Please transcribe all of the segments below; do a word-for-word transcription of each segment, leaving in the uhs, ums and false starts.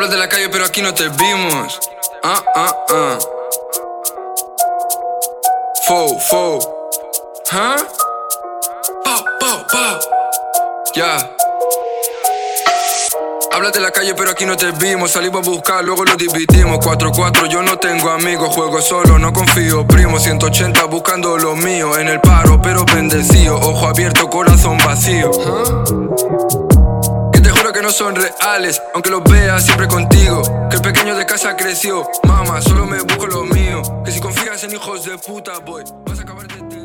Hablas de la calle pero aquí no te vimos. Ah, ah, ah. Fo, fo. ¿Ah? Pa, pa, pa. Ya. Hablas de la calle pero aquí no te vimos. Salimos a buscar, luego lo dividimos. cuatro cuatro, yo no tengo amigos. Juego solo, no confío, primo. ciento ochenta buscando lo mío. En el paro pero bendecido. Ojo abierto, corazón vacío. ¿Ah? Que te juro que no son reales, aunque los veas siempre contigo. Que el pequeño de casa creció. Mama, solo me busco lo mío. Que si confías en hijos de puta, boy, vas a acabar detenido.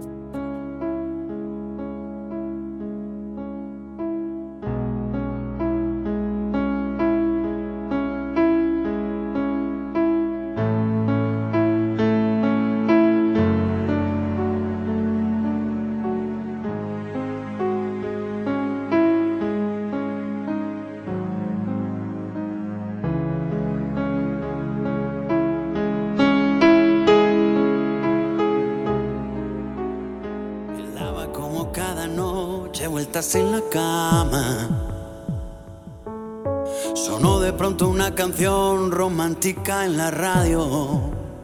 Como cada noche, vueltas en la cama, sonó de pronto una canción romántica en la radio.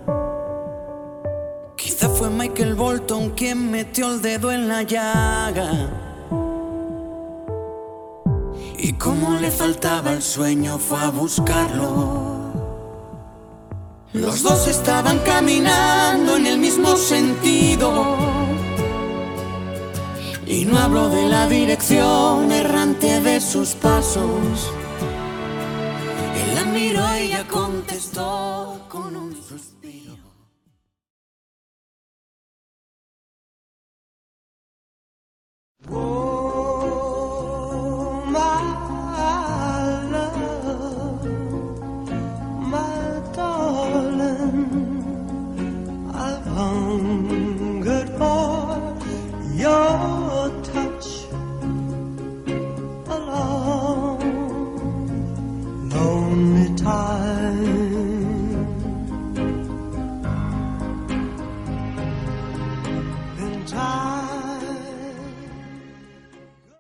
Quizá fue Michael Bolton quien metió el dedo en la llaga. Y como le faltaba el sueño fue a buscarlo. Los dos estaban caminando en el mismo sentido. Y no hablo de la dirección errante de sus pasos. Él la miró y ella contestó con un suspiro.